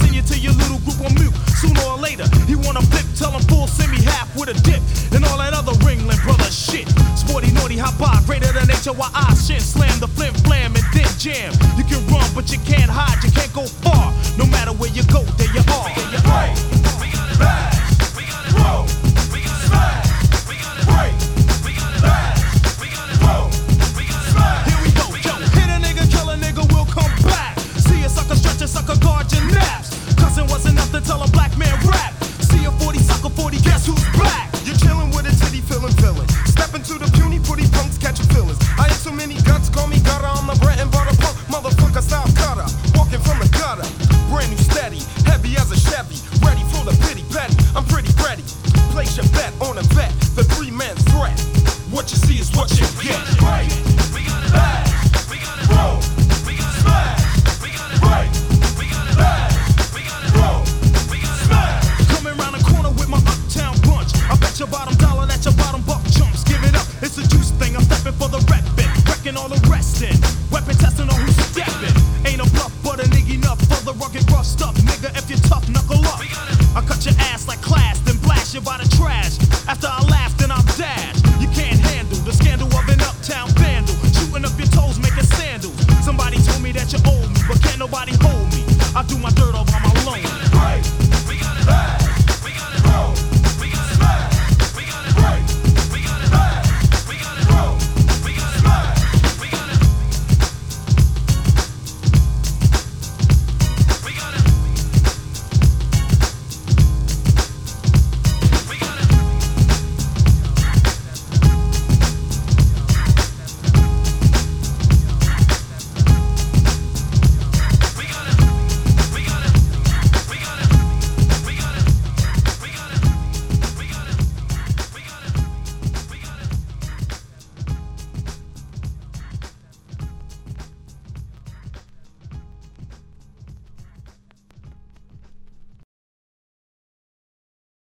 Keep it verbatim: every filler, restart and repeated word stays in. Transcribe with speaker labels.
Speaker 1: send you to your little group on mute. Sooner or later, he wanna flip, tell him full, send me half with a dip. And all that other Ringling brother shit. Sporty, naughty, hot bar, greater than H O Y I shit. Slam the flim flam and then jam. You can run, but you can't hide, you can't go far. No matter where you go, there you